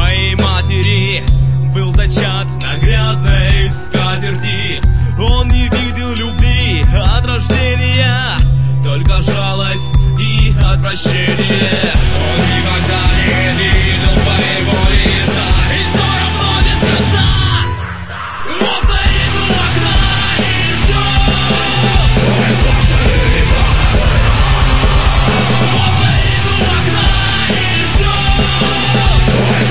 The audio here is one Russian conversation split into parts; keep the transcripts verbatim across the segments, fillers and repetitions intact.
твоей матери был зачат на грязной скатерти. Он не видел любви от рождения, только жалость и отвращение. Он никогда не видел твоего лица, и все равно без конца он стоит у окна и ждет. Он стоит у окна и ждет.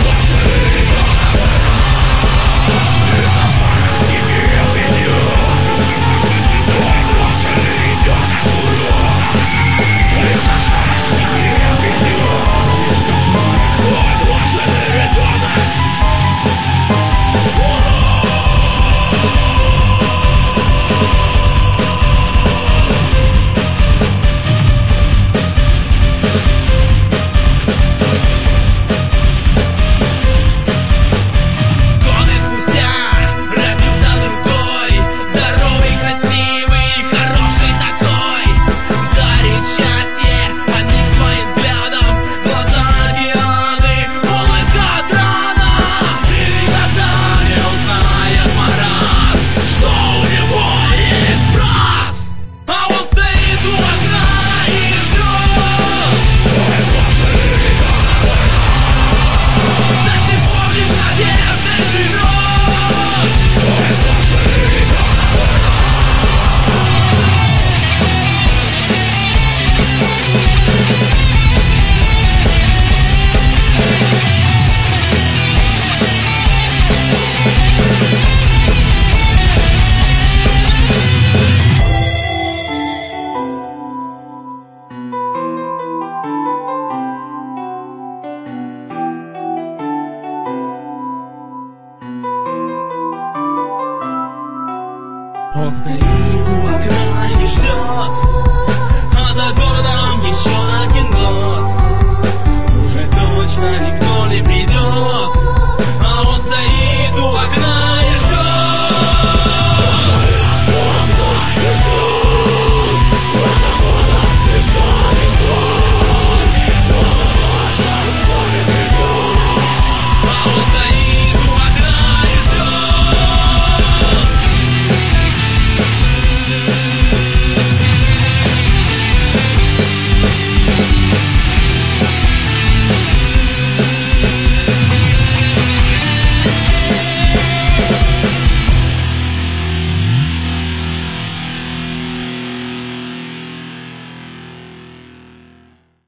Он стоит у окна и ждет, а за городом еще один год. Уже точно никто